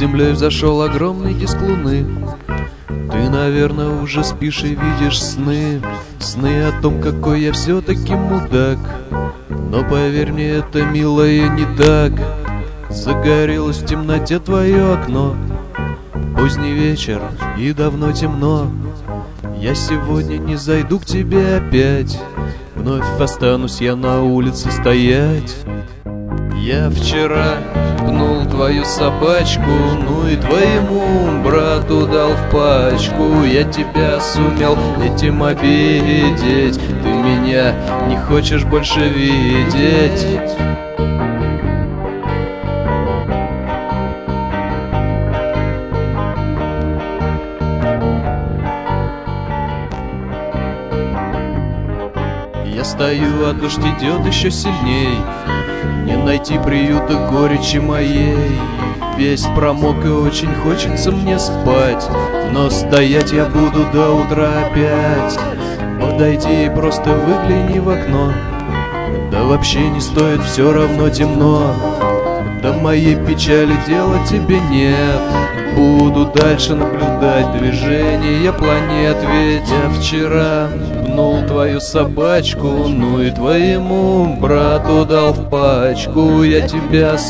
землей взошел огромный диск луны. Ты, наверное, уже спишь и видишь сны, сны о том, какой я все-таки мудак. Но поверь мне, это, милая, не так. Загорелось в темноте твое окно. Поздний вечер и давно темно. Я сегодня не зайду к тебе опять. Вновь останусь я на улице стоять. Я вчера пнул твою собачку, ну и твоему брату дал в пачку. Я тебя сумел этим обидеть, ты меня не хочешь больше видеть. Я стою, а дождь идет еще сильней. Не найти приюта горечи моей. Весь промок и очень хочется мне спать, но стоять я буду до утра опять. Подойди и просто выгляни в окно. Да вообще не стоит, все равно темно. До моей печали дела тебе нет. Буду дальше наблюдать движение планет. Ведь я вчера пнул твою собачку, ну и твоему брату дал в пачку. Я тебя